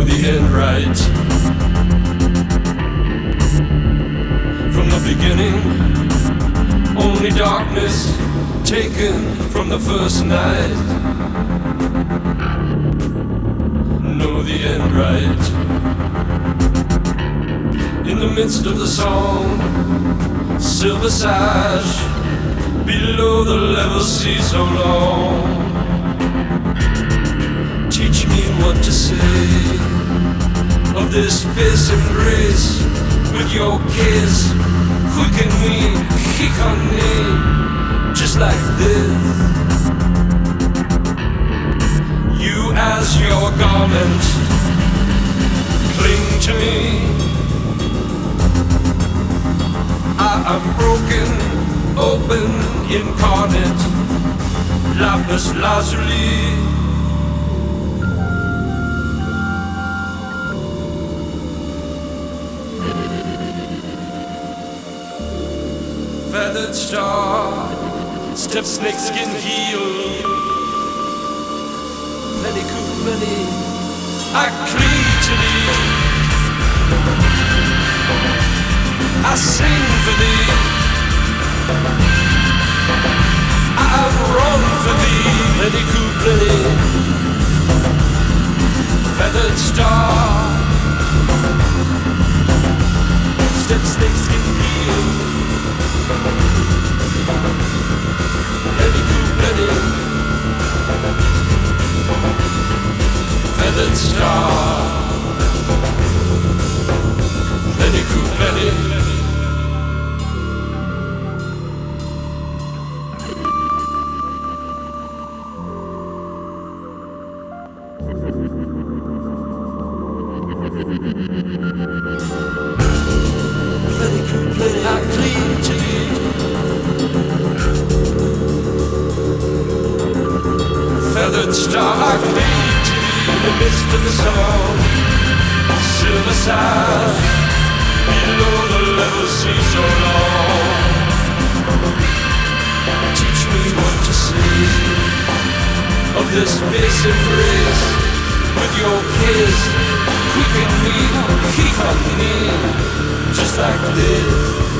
the end right from the beginning. Only darkness taken from the first night. Know the end right. In the midst of the song, silver sash, below the level sea so long. Teach me what to say of this fierce embrace with your kiss. Quicken me, kick on me, just like this. You as your garment, cling to me. I am broken, open, incarnate, lapis lazuli. Feathered star, step snake skin heel. Many cool, many, I cleave to thee. I sing for thee. I run for thee. Many cool, many, feathered star, step snake skin heel. Many cool, many, feathered star. Many cool, many. I cling to you. Feathered star, I cling to you. In the midst of the song, silver sash, below the level sea so long. Teach me what to say of this fierce embrace with your kiss. Quicken me, keep on me, just like this.